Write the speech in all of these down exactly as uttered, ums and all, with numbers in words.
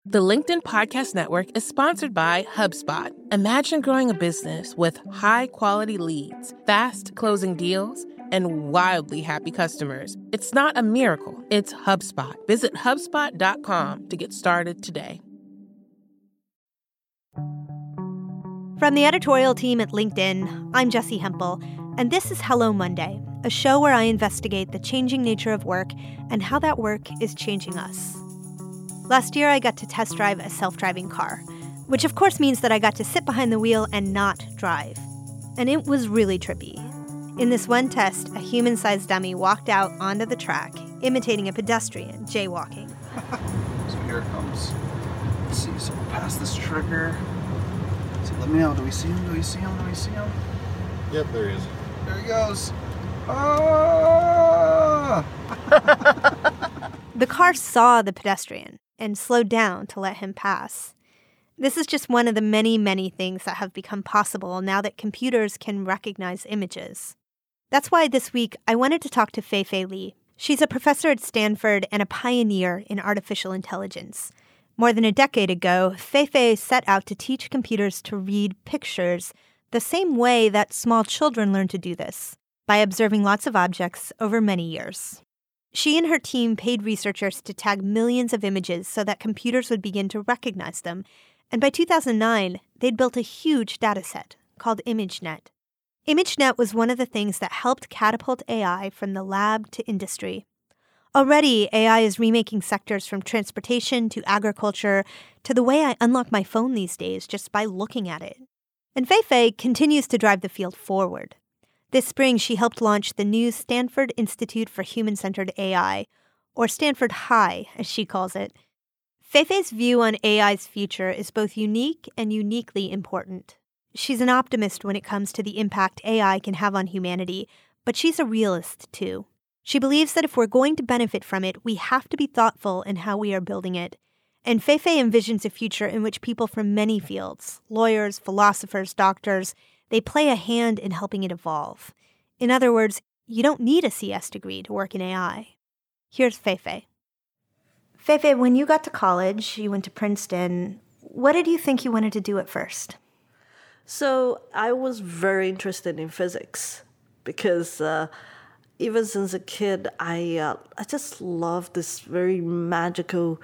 The LinkedIn Podcast Network is sponsored by HubSpot. Imagine growing a business with high-quality leads, fast closing deals, and wildly happy customers. It's not a miracle, it's HubSpot. Visit HubSpot dot com to get started today. From the editorial team at LinkedIn, I'm Jessi Hempel, and this is Hello Monday, a show where I investigate the changing nature of work and how that work is changing us. Last year, I got to test drive a self-driving car, which of course means that I got to sit behind the wheel and not drive. And it was really trippy. In this one test, a human-sized dummy walked out onto the track, imitating a pedestrian jaywalking. So here it comes. Let's see, so we'll pass this trigger. Let's see, let me know. Do we see him? Do we see him? Do we see him? Yep, there he is. There he goes. Ah! The car saw the pedestrian and slowed down to let him pass. This is just one of the many, many things that have become possible now that computers can recognize images. That's why this week I wanted to talk to Fei-Fei Li. She's a professor at Stanford and a pioneer in artificial intelligence. More than a decade ago, Fei-Fei set out to teach computers to read pictures the same way that small children learn to do this, by observing lots of objects over many years. She and her team paid researchers to tag millions of images so that computers would begin to recognize them, and by two thousand nine, they'd built a huge dataset called ImageNet. ImageNet was one of the things that helped catapult A I from the lab to industry. Already, A I is remaking sectors from transportation to agriculture to the way I unlock my phone these days just by looking at it. And Fei-Fei continues to drive the field forward. This spring, she helped launch the new Stanford Institute for Human-Centered A I, or Stanford High, as she calls it. Fei-Fei's view on A I's future is both unique and uniquely important. She's an optimist when it comes to the impact A I can have on humanity, but she's a realist, too. She believes that if we're going to benefit from it, we have to be thoughtful in how we are building it. And Fei-Fei envisions a future in which people from many fields, lawyers, philosophers, doctors, they play a hand in helping it evolve. In other words, you don't need a C S degree to work in A I. Here's Fei-Fei. Fei-Fei, when you got to college, you went to Princeton. What did you think you wanted to do at first? So I was very interested in physics because uh, even since a kid, I uh, I just love this very magical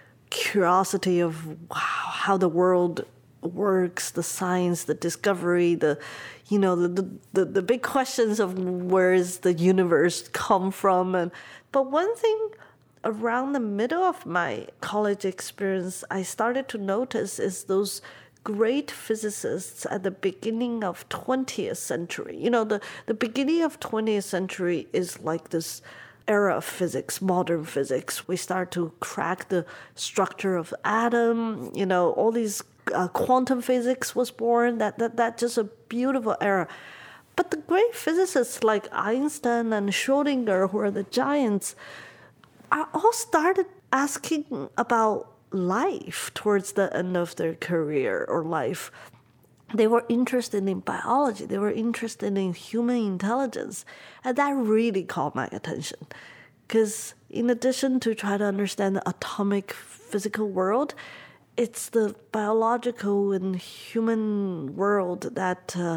curiosity of wow, how the world works, the science, the discovery, the, you know, the, the, the big questions of where is the universe come from. And but one thing around the middle of my college experience, I started to notice is those great physicists at the beginning of twentieth century. You know, the, the beginning of twentieth century is like this era of physics, modern physics. We start to crack the structure of atom, you know, all these Uh, quantum physics was born, that, that, that just a beautiful era. But the great physicists like Einstein and Schrödinger, who are the giants, are all started asking about life towards the end of their career or life. They were interested in biology. They were interested in human intelligence. And that really caught my attention. Because in addition to try to understand the atomic physical world, it's the biological and human world that uh,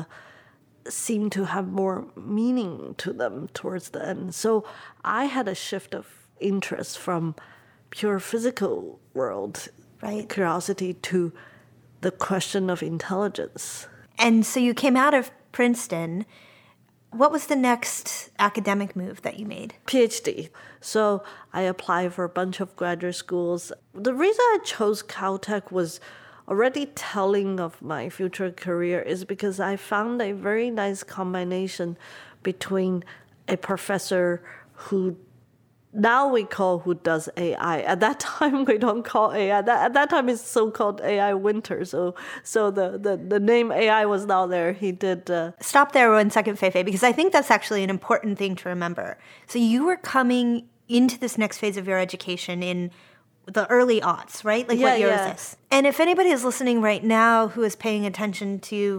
seem to have more meaning to them towards the end. So I had a shift of interest from pure physical world right. curiosity to the question of intelligence. And so you came out of Princeton. What was the next academic move that you made? PhD. So I applied for a bunch of graduate schools. The reason I chose Caltech was already telling of my future career is because I found a very nice combination between a professor who now we call who does A I. At that time, we don't call A I. That, at that time, it's so-called A I winter. So so the, the, the name A I was not there. He did... Uh... Stop there one second, Fei-Fei, because I think that's actually an important thing to remember. So you were coming into this next phase of your education in the early aughts, right? Like yeah, what year yeah. is this? And if anybody is listening right now who is paying attention to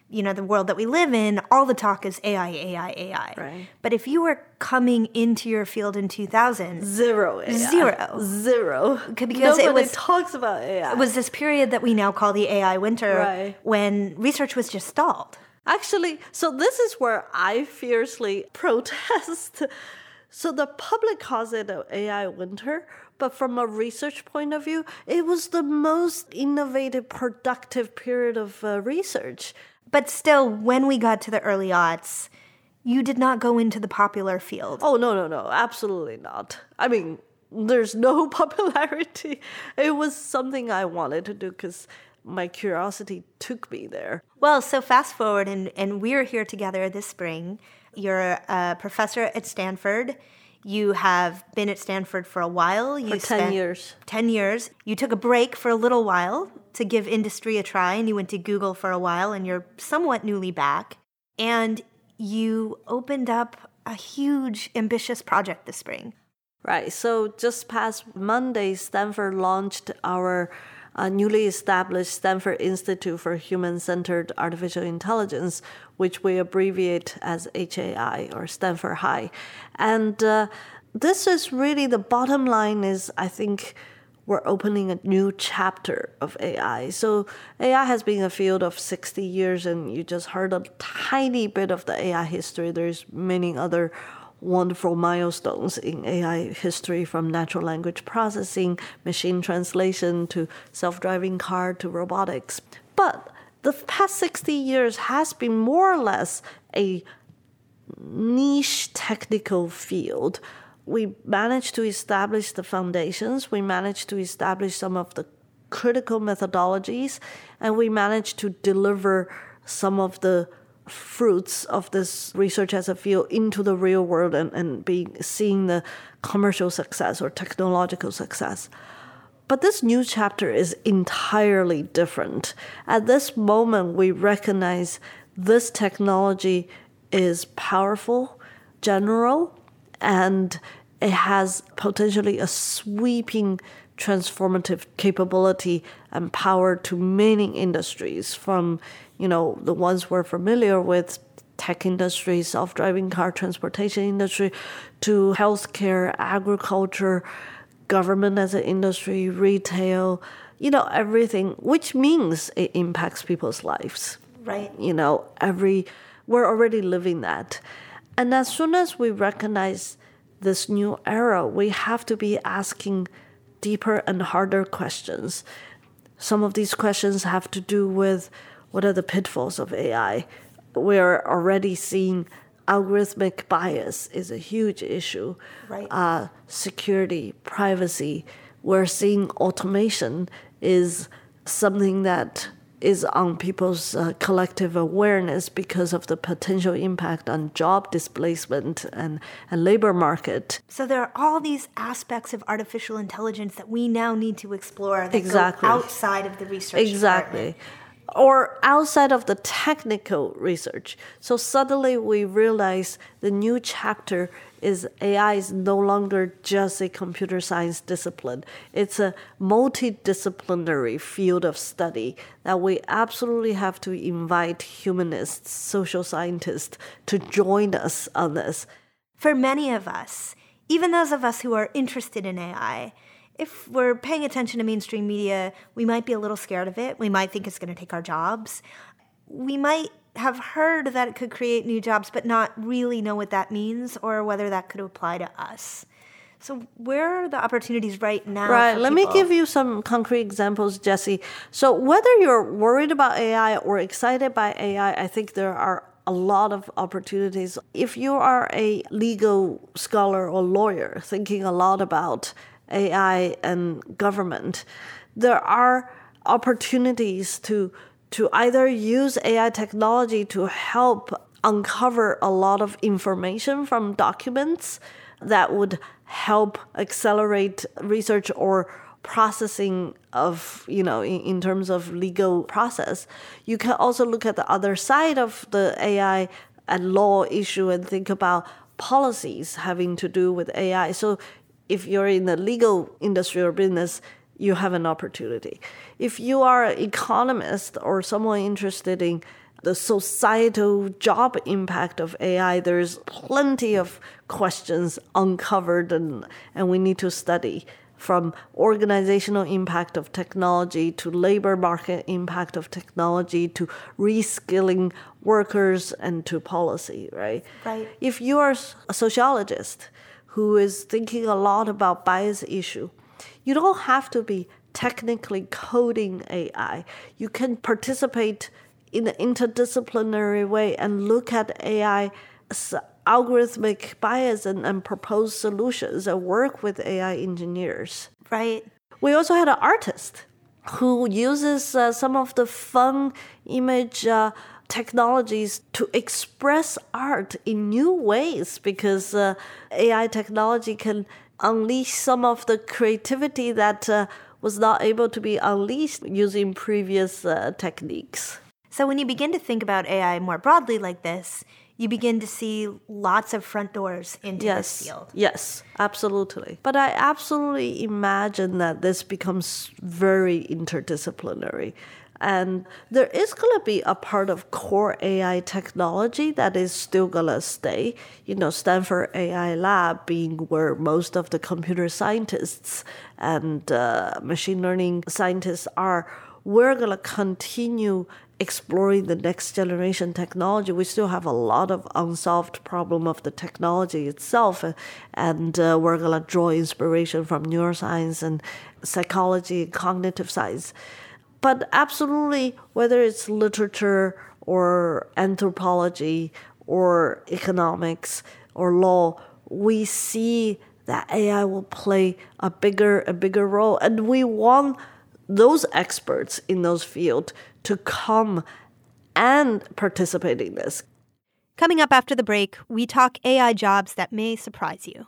you know, the world that we live in, all the talk is A I, A I, A I. Right. But if you were coming into your field in two thousand, Zero A I. Zero. Zero. Because Nobody it was, talks about A I. it was this period that we now call the A I winter, Right. when research was just stalled. Actually, so this is where I fiercely protest. So the public calls it an A I winter, but from a research point of view, it was the most innovative, productive period of uh, research. But still, when we got to the early aughts, you did not go into the popular field. Oh, no, no, no, absolutely not. I mean, there's no popularity. It was something I wanted to do because my curiosity took me there. Well, so fast forward, and, and we're here together this spring. You're a professor at Stanford. You have been at Stanford for a while. You For ten years. ten years. You took a break for a little while to give industry a try, and you went to Google for a while, and you're somewhat newly back. And you opened up a huge, ambitious project this spring. Right. So just past Monday, Stanford launched our uh, newly established Stanford Institute for Human-Centered Artificial Intelligence, which we abbreviate as H A I, or Stanford High. And uh, this is really, the bottom line is, I think, we're opening a new chapter of A I. So A I has been a field of sixty years, and you just heard a tiny bit of the A I history. There's many other wonderful milestones in A I history, from natural language processing, machine translation, to self-driving car, to robotics. But the past sixty years has been more or less a niche technical field. We managed to establish the foundations, we managed to establish some of the critical methodologies, and we managed to deliver some of the fruits of this research as a field into the real world, and, and being seeing the commercial success or technological success. But this new chapter is entirely different. At this moment, we recognize this technology is powerful, general, and it has potentially a sweeping transformative capability and power to many industries, from, you know, the ones we're familiar with, tech industry, self-driving car, transportation industry, to healthcare, agriculture, government as an industry, retail, you know, everything, which means it impacts people's lives. Right. You know, every, we're already living that. And as soon as we recognize this new era, we have to be asking deeper and harder questions. Some of these questions have to do with, what are the pitfalls of A I? We're already seeing algorithmic bias is a huge issue. Right. Uh, security, privacy. We're seeing automation is something that is on people's uh, collective awareness because of the potential impact on job displacement and, and labor market. So there are all these aspects of artificial intelligence that we now need to explore that Exactly. go outside of the research Exactly. department. Or outside of the technical research. So suddenly we realize the new chapter is A I is no longer just a computer science discipline. It's a multidisciplinary field of study that we absolutely have to invite humanists, social scientists to join us on this. For many of us, even those of us who are interested in A I, if we're paying attention to mainstream media, we might be a little scared of it. We might think it's going to take our jobs. We might have heard that it could create new jobs, but not really know what that means or whether that could apply to us. So where are the opportunities right now? Right. for Let people? me give you some concrete examples, Jessie. So whether you're worried about A I or excited by A I, I think there are a lot of opportunities. If you are a legal scholar or lawyer thinking a lot about A I and government, there are opportunities to to either use A I technology to help uncover a lot of information from documents that would help accelerate research or processing of, you know, in, in terms of legal process. You can also look at the other side of the A I and law issue and think about policies having to do with A I. So if you're in the legal industry or business, you have an opportunity. If you are an economist or someone interested in the societal job impact of A I, there's plenty of questions uncovered and, and we need to study, from organizational impact of technology to labor market impact of technology to reskilling workers and to policy, right? Right. If you are a sociologist who is thinking a lot about bias issue, you don't have to be technically coding A I. You can participate in an interdisciplinary way and look at A I's algorithmic bias and, and propose solutions and work with A I engineers. Right. We also had an artist who uses uh, some of the fun image uh, technologies to express art in new ways, because uh, A I technology can unleash some of the creativity that uh, was not able to be unleashed using previous uh, techniques. So when you begin to think about A I more broadly like this, you begin to see lots of front doors into yes, this field. Yes, absolutely. But I absolutely imagine that this becomes very interdisciplinary. And there is going to be a part of core A I technology that is still going to stay. You know, Stanford A I Lab being where most of the computer scientists and uh, machine learning scientists are. We're going to continue exploring the next generation technology. We still have a lot of unsolved problem of the technology itself, and uh, we're going to draw inspiration from neuroscience and psychology and cognitive science. But absolutely, whether it's literature or anthropology or economics or law, we see that A I will play a bigger, a bigger role. And we want those experts in those fields to come and participate in this. Coming up after the break, we talk A I jobs that may surprise you.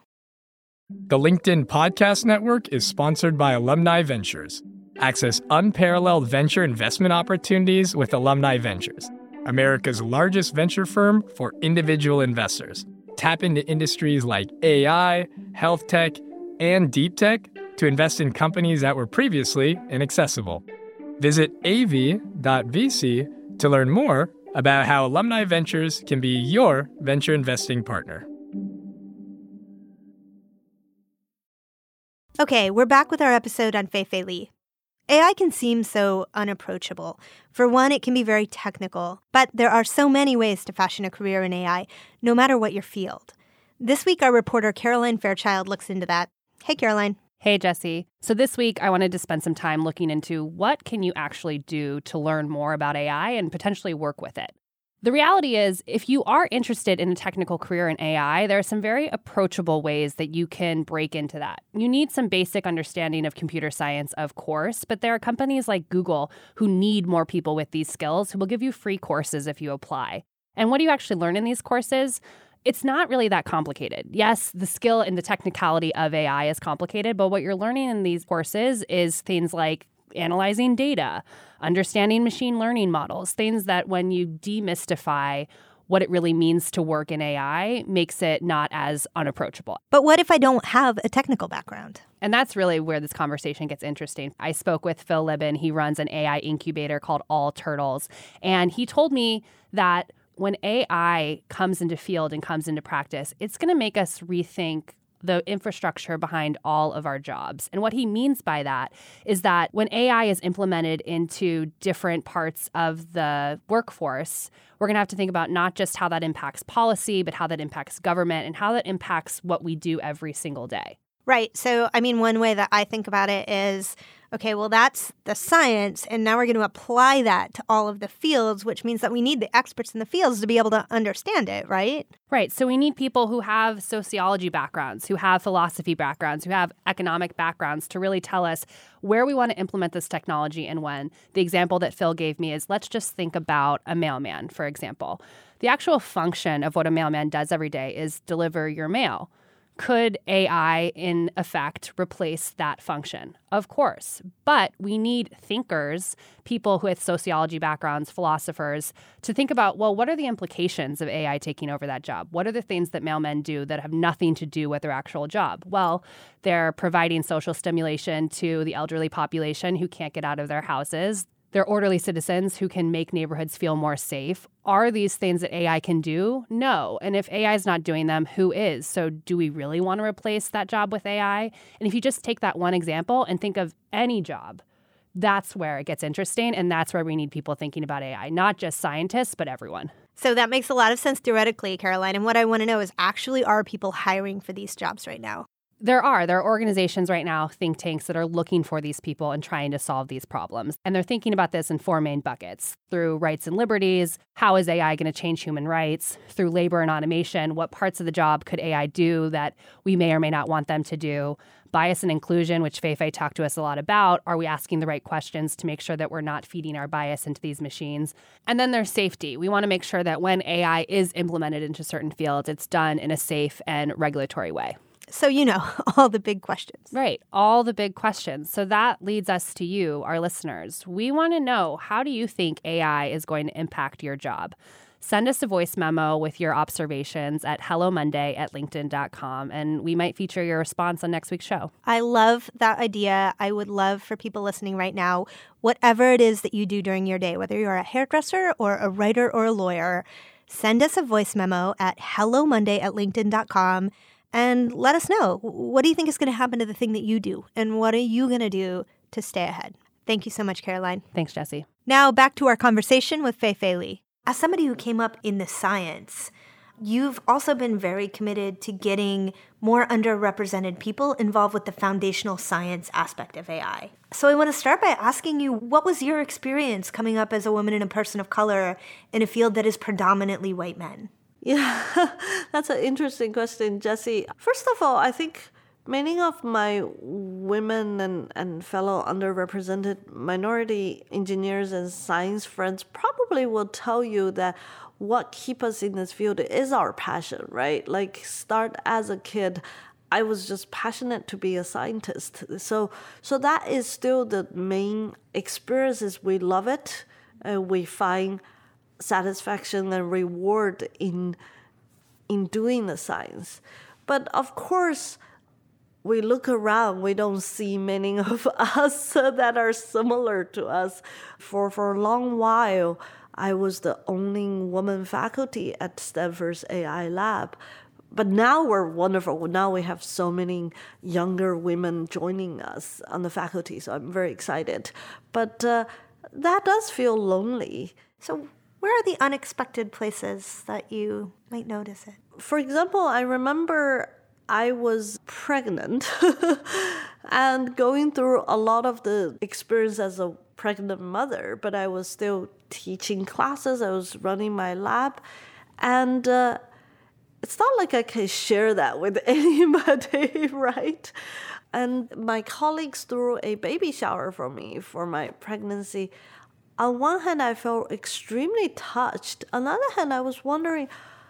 The LinkedIn Podcast Network is sponsored by Alumni Ventures. Access unparalleled venture investment opportunities with Alumni Ventures, America's largest venture firm for individual investors. Tap into industries like A I, health tech, and deep tech to invest in companies that were previously inaccessible. Visit a v dot v c to learn more about how Alumni Ventures can be your venture investing partner. Okay, we're back with our episode on Fei-Fei Li. A I can seem so unapproachable. For one, it can be very technical, but there are so many ways to fashion a career in A I, no matter what your field. This week, our reporter Caroline Fairchild looks into that. Hey, Caroline. Hey, Jesse. So this week, I wanted to spend some time looking into what can you actually do to learn more about A I and potentially work with it. The reality is, if you are interested in a technical career in A I, there are some very approachable ways that you can break into that. You need some basic understanding of computer science, of course, but there are companies like Google who need more people with these skills who will give you free courses if you apply. And what do you actually learn in these courses? It's not really that complicated. Yes, the skill and the technicality of A I is complicated, but what you're learning in these courses is things like analyzing data, understanding machine learning models, things that when you demystify what it really means to work in A I makes it not as unapproachable. But what if I don't have a technical background? And that's really where this conversation gets interesting. I spoke with Phil Libin. He runs an A I incubator called All Turtles. And he told me that when A I comes into field and comes into practice, it's going to make us rethink the infrastructure behind all of our jobs. And what he means by that is that when A I is implemented into different parts of the workforce, we're going to have to think about not just how that impacts policy, but how that impacts government and how that impacts what we do every single day. Right. So, I mean, one way that I think about it is, okay, well, that's the science, and now we're going to apply that to all of the fields, which means that we need the experts in the fields to be able to understand it, right? Right. So we need people who have sociology backgrounds, who have philosophy backgrounds, who have economic backgrounds to really tell us where we want to implement this technology and when. The example that Phil gave me is, let's just think about a mailman, for example. The actual function of what a mailman does every day is deliver your mail. Could A I, in effect, replace that function? Of course. But we need thinkers, people with sociology backgrounds, philosophers, to think about, well, what are the implications of A I taking over that job? What are the things that mailmen do that have nothing to do with their actual job? Well, they're providing social stimulation to the elderly population who can't get out of their houses. They're orderly citizens who can make neighborhoods feel more safe. Are these things that A I can do? No. And if A I is not doing them, who is? So do we really want to replace that job with A I? And if you just take that one example and think of any job, that's where it gets interesting. And that's where we need people thinking about A I, not just scientists, but everyone. So that makes a lot of sense theoretically, Caroline. And what I want to know is actually, are people hiring for these jobs right now? There are. There are organizations right now, think tanks, that are looking for these people and trying to solve these problems. And they're thinking about this in four main buckets. Through rights and liberties, how is A I going to change human rights? Through labor and automation, what parts of the job could A I do that we may or may not want them to do? Bias and inclusion, which Fei Fei talked to us a lot about. Are we asking the right questions to make sure that we're not feeding our bias into these machines? And then there's safety. We want to make sure that when A I is implemented into certain fields, it's done in a safe and regulatory way. So, you know, all the big questions. Right. All the big questions. So that leads us to you, our listeners. We want to know, how do you think A I is going to impact your job? Send us a voice memo with your observations at hello monday at linkedin dot com, and we might feature your response on next week's show. I love that idea. I would love for people listening right now, whatever it is that you do during your day, whether you're a hairdresser or a writer or a lawyer, send us a voice memo at hello monday at linkedin dot com. And let us know, what do you think is going to happen to the thing that you do? And what are you going to do to stay ahead? Thank you so much, Caroline. Thanks, Jessie. Now back to our conversation with Fei Fei Li. As somebody who came up in the science, you've also been very committed to getting more underrepresented people involved with the foundational science aspect of A I. So I want to start by asking you, what was your experience coming up as a woman and a person of color in a field that is predominantly white men? Yeah, that's an interesting question, Jessie. First of all, I think many of my women and, and fellow underrepresented minority engineers and science friends probably will tell you that what keeps us in this field is our passion, right? Like, start as a kid, I was just passionate to be a scientist. So, so that is still the main experience. Is we love it. Uh, we find satisfaction and reward in in doing the science. But of course, we look around, we don't see many of us that are similar to us. For for a long while, I was the only woman faculty at Stanford's A I lab. But now we're wonderful. Now we have so many younger women joining us on the faculty, so I'm very excited. But uh, that does feel lonely. So where are the unexpected places that you might notice it? For example, I remember I was pregnant and going through a lot of the experience as a pregnant mother, but I was still teaching classes, I was running my lab, and uh, it's not like I can share that with anybody, right? And my colleagues threw a baby shower for me for my pregnancy. On one hand, I felt extremely touched. On the other hand, I was wondering,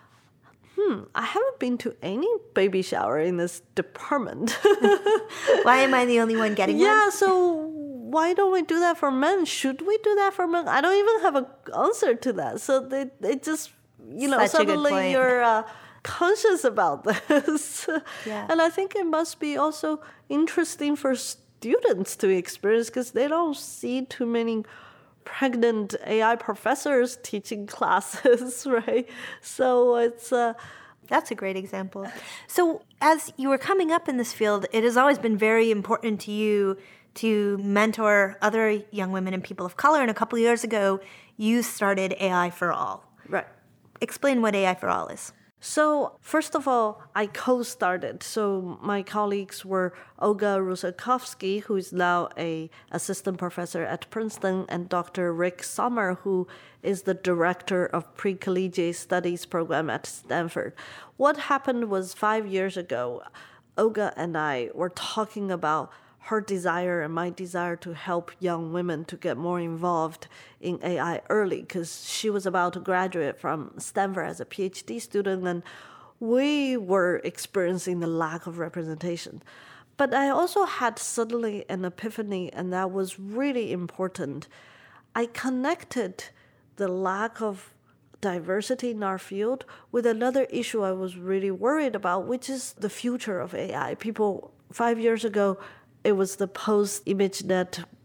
hmm, I haven't been to any baby shower in this department. Why am I the only one getting yeah, one? Yeah, so why don't we do that for men? Should we do that for men? I don't even have an answer to that. So they, they just, you know, Such a good suddenly point. you're uh, conscious about this. Yeah. And I think it must be also interesting for students to experience, because they don't see too many pregnant A I professors teaching classes, right? So it's... Uh, That's a great example. So as you were coming up in this field, it has always been very important to you to mentor other young women and people of color. And a couple of years ago, you started A I for All. right. Explain what A I for All is. So first of all, I co-started. So my colleagues were Olga Rusakovsky, who is now a assistant professor at Princeton, and Doctor Rick Sommer, who is the director of pre-collegiate studies program at Stanford. What happened was five years ago, Olga and I were talking about her desire and my desire to help young women to get more involved in A I early, because she was about to graduate from Stanford as a PhD student, and we were experiencing the lack of representation. But I also had suddenly an epiphany, and that was really important. I connected the lack of diversity in our field with another issue I was really worried about, which is the future of A I. People, five years ago, it was the post-ImageNet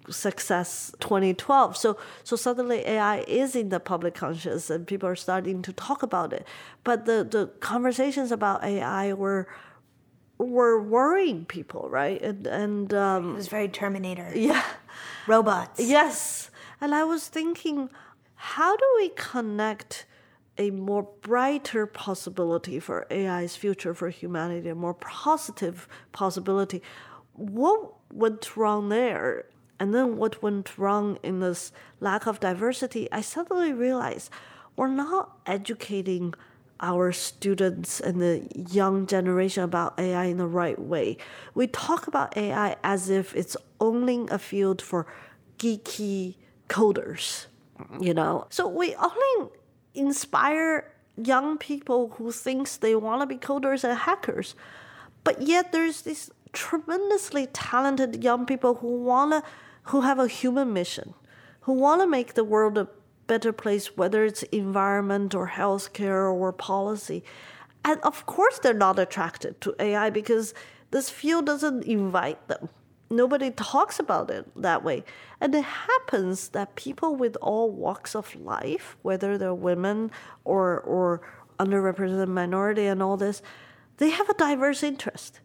success twenty twelve. So so suddenly A I is in the public conscious and people are starting to talk about it. But the, the conversations about A I were were worrying people, right? And and um, It was very Terminator. yeah. Robots. Yes. And I was thinking, how do we connect a more brighter possibility for A I's future for humanity, a more positive possibility? What went wrong there? And then what went wrong in this lack of diversity? I suddenly realized we're not educating our students and the young generation about A I in the right way. We talk about A I as if it's only a field for geeky coders, you know? So we only inspire young people who thinks they want to be coders and hackers. But yet there's these tremendously talented young people who want to, who have a human mission, who want to make the world a better place, whether it's environment or healthcare or policy. And of course they're not attracted to A I because this field doesn't invite them. Nobody talks about it that way. And it happens that people with all walks of life, whether they're women or, or underrepresented minority and all this, they have a diverse interest.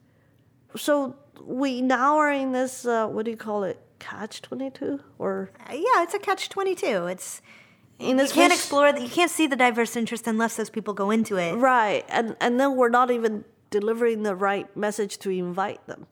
So we now are in this, uh, what do you call it, catch twenty-two? Or Yeah, it's a catch twenty-two. It's in you this can't fish- explore the, you can't see the diverse interest unless those people go into it. Right, and and then we're not even delivering the right message to invite them.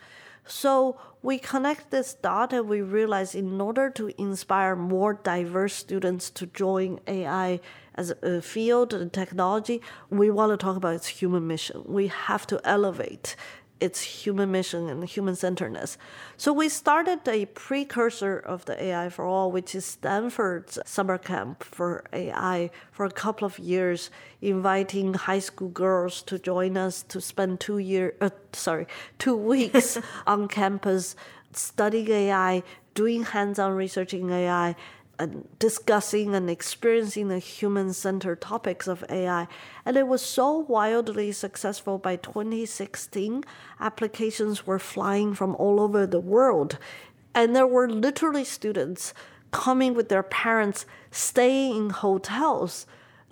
So we connect this dot and we realize in order to inspire more diverse students to join A I as a field and technology, we want to talk about its human mission. We have to elevate its human mission and human-centeredness. So we started a precursor of the A I for All, which is Stanford's summer camp for A I for a couple of years, inviting high school girls to join us to spend two year, uh, sorry, two weeks on campus studying A I, doing hands-on research in A I, and discussing and experiencing the human-centered topics of A I. And it was so wildly successful by twenty sixteen, applications were flying from all over the world. And there were literally students coming with their parents, staying in hotels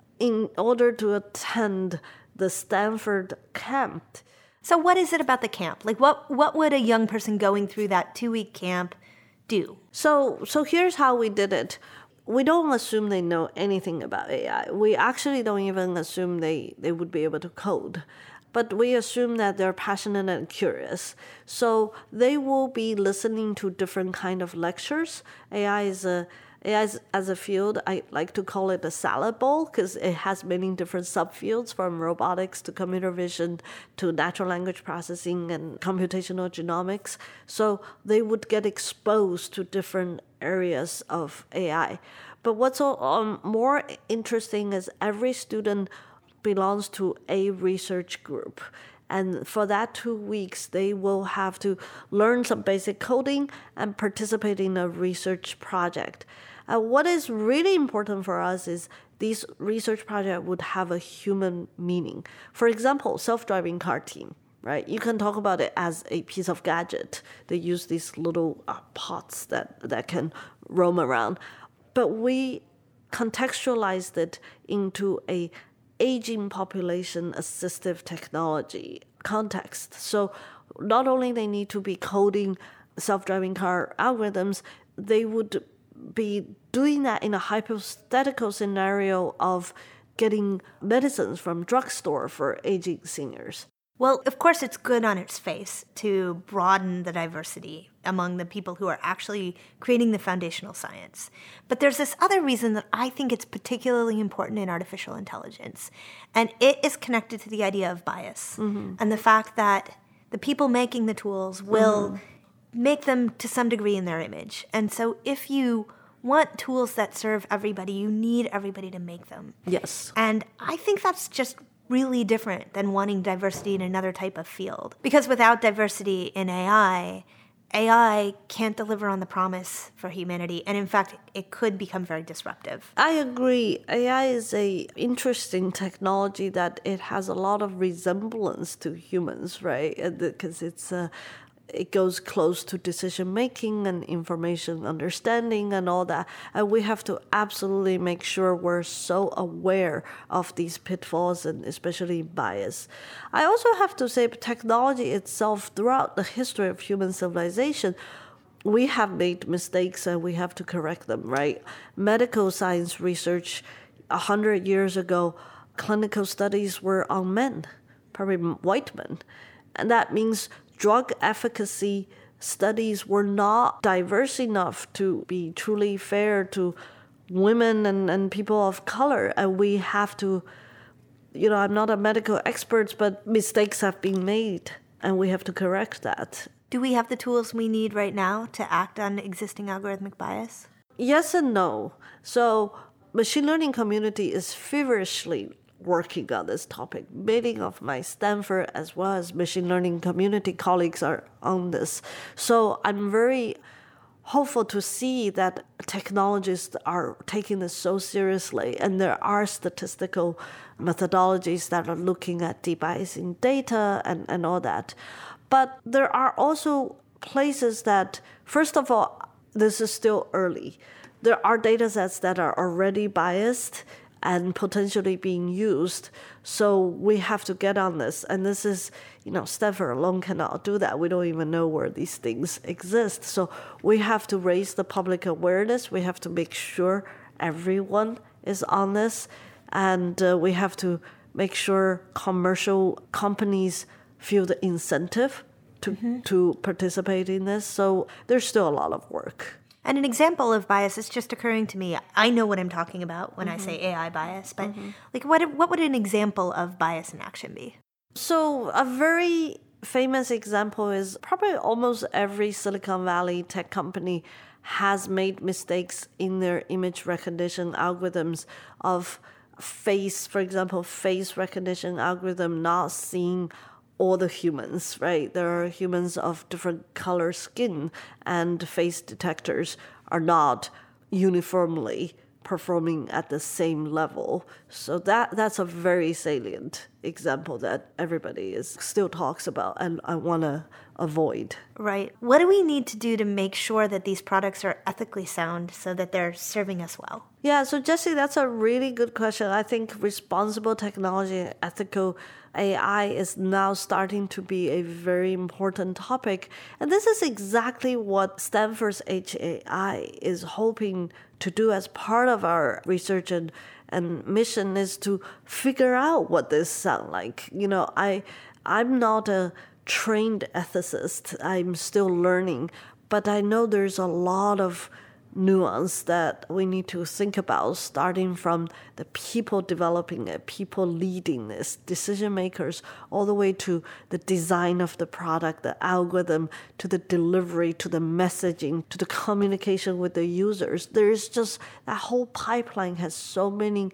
in order to attend the Stanford camp. So what is it about the camp? Like what what would a young person going through that two-week camp do? So so here's how we did it. We don't assume they know anything about A I. We actually don't even assume they, they would be able to code. But we assume that they're passionate and curious. So they will be listening to different kind of lectures. A I is a A I is, as a field, I like to call it a salad bowl because it has many different subfields from robotics to computer vision to natural language processing and computational genomics. So they would get exposed to different areas of A I. But what's um, more interesting is every student belongs to a research group. And for that two weeks, they will have to learn some basic coding and participate in a research project. Uh, what is really important for us is these research projects would have a human meaning. For example, self-driving car team, right? You can talk about it as a piece of gadget. They use these little uh, pods that, that can roam around. But we contextualized it into a aging population assistive technology context. So not only they need to be coding self-driving car algorithms, they would be doing that in a hypothetical scenario of getting medicines from drugstore for aging seniors. Well, of course, it's good on its face to broaden the diversity among the people who are actually creating the foundational science. But there's this other reason that I think it's particularly important in artificial intelligence, and it is connected to the idea of bias mm-hmm. and the fact that the people making the tools will mm-hmm. make them to some degree in their image. And so if you want tools that serve everybody, you need everybody to make them. Yes. And I think that's just really different than wanting diversity in another type of field. Because without diversity in A I, A I can't deliver on the promise for humanity. And in fact, it could become very disruptive. I agree. A I is a interesting technology that it has a lot of resemblance to humans, right? Because it's uh, it goes close to decision making and information understanding and all that. And we have to absolutely make sure we're so aware of these pitfalls and especially bias. I also have to say technology itself, throughout the history of human civilization, we have made mistakes and we have to correct them, right? Medical science research a hundred years ago, clinical studies were on men, probably white men. And that means drug efficacy studies were not diverse enough to be truly fair to women and, and people of color. And we have to, you know, I'm not a medical expert, but mistakes have been made and we have to correct that. Do we have the tools we need right now to act on existing algorithmic bias? Yes and no. So machine learning community is feverishly working on this topic. Many of my Stanford as well as machine learning community colleagues are on this. So I'm very hopeful to see that technologists are taking this so seriously, and there are statistical methodologies that are looking at debiasing data and, and all that. But there are also places that, first of all, this is still early. There are data sets that are already biased and potentially being used. So we have to get on this. And this is, you know, Stanford alone cannot do that. We don't even know where these things exist. So we have to raise the public awareness. We have to make sure everyone is on this. And uh, we have to make sure commercial companies feel the incentive to, mm-hmm. to participate in this. So there's still a lot of work. And an example of bias is just occurring to me. I know what I'm talking about when mm-hmm. I say A I bias, but mm-hmm. like, what what would an example of bias in action be? So a very famous example is probably almost every Silicon Valley tech company has made mistakes in their image recognition algorithms of face, for example, face recognition algorithm not seeing all the humans, right? There are humans of different color skin, and face detectors are not uniformly performing at the same level. So that that's a very salient example that everybody is still talks about and I want to avoid. Right. What do we need to do to make sure that these products are ethically sound so that they're serving us well? Yeah, so Jessie, that's a really good question. I think responsible technology, ethical A I is now starting to be a very important topic. And this is exactly what Stanford's H A I is hoping to do as part of our research and, and mission, is to figure out what this sounds like. You know, I, I'm not a trained ethicist. I'm still learning. But I know there's a lot of nuance that we need to think about, starting from the people developing it, people leading this, decision makers, all the way to the design of the product, the algorithm, to the delivery, to the messaging, to the communication with the users. There's just, that whole pipeline has so many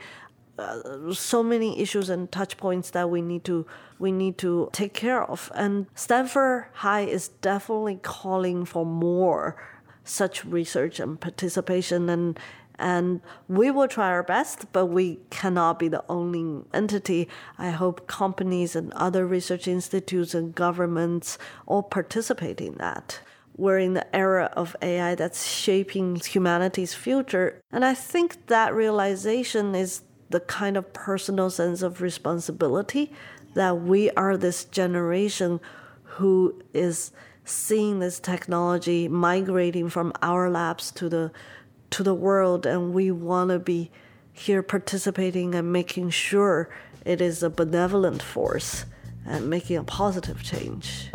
Uh, so many issues and touch points that we need to we need to take care of. And Stanford High is definitely calling for more such research and participation, and and we will try our best, but we cannot be the only entity. I hope companies and other research institutes and governments all participate in that. We're in the era of A I that's shaping humanity's future, and I think that realization is the kind of personal sense of responsibility that we are this generation who is seeing this technology migrating from our labs to the to the world, and we want to be here participating and making sure it is a benevolent force and making a positive change.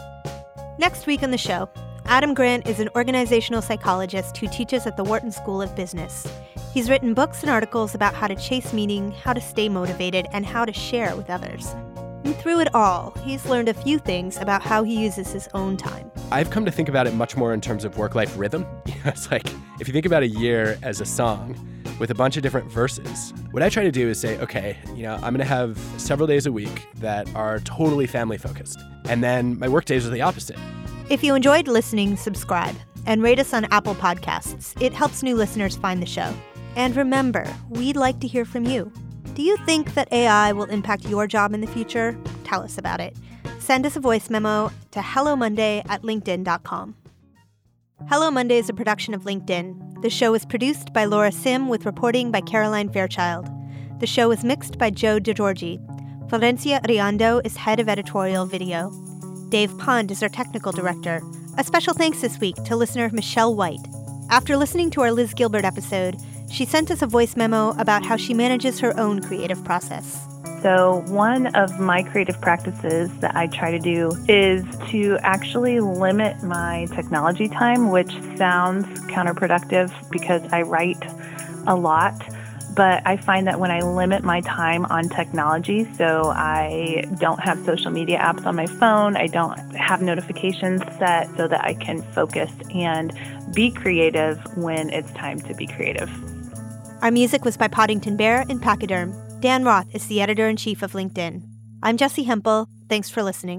Next week on the show, Adam Grant is an organizational psychologist who teaches at the Wharton School of Business. He's written books and articles about how to chase meaning, how to stay motivated, and how to share with others. And through it all, he's learned a few things about how he uses his own time. I've come to think about it much more in terms of work-life rhythm. It's like, if you think about a year as a song with a bunch of different verses, what I try to do is say, okay, you know, I'm going to have several days a week that are totally family-focused. And then my work days are the opposite. If you enjoyed listening, subscribe and rate us on Apple Podcasts. It helps new listeners find the show. And remember, we'd like to hear from you. Do you think that A I will impact your job in the future? Tell us about it. send us a voice memo to hello monday at linkedin dot com. Hello Monday is a production of LinkedIn. The show is produced by Laura Sim with reporting by Caroline Fairchild. The show is mixed by Joe DeGiorgi. Florencia Riando is head of editorial video. Dave Pond is our technical director. A special thanks this week to listener Michelle White. After listening to our Liz Gilbert episode, she sent us a voice memo about how she manages her own creative process. So one of my creative practices that I try to do is to actually limit my technology time, which sounds counterproductive because I write a lot. But I find that when I limit my time on technology, so I don't have social media apps on my phone, I don't have notifications set so that I can focus and be creative when it's time to be creative. Our music was by Poddington Bear and Pachyderm. Dan Roth is the editor-in-chief of LinkedIn. I'm Jessie Hempel. Thanks for listening.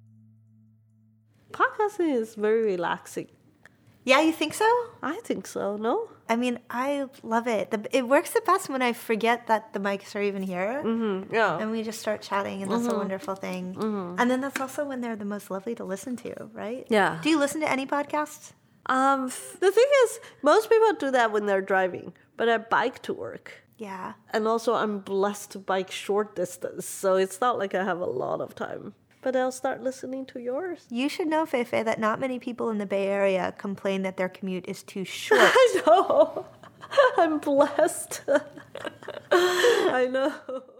Podcasting is very relaxing. Yeah, you think so? I think so, no? I mean, I love it. The, it works the best when I forget that the mics are even here. Mm-hmm, yeah. And we just start chatting, and that's mm-hmm. a wonderful thing. Mm-hmm. And then that's also when they're the most lovely to listen to, right? Yeah. Do you listen to any podcasts? Um, the thing is, most people do that when they're driving, but I bike to work. Yeah. And also, I'm blessed to bike short distance, so it's not like I have a lot of time. But I'll start listening to yours. You should know, Feifei, that not many people in the Bay Area complain that their commute is too short. I know. I'm blessed. I know.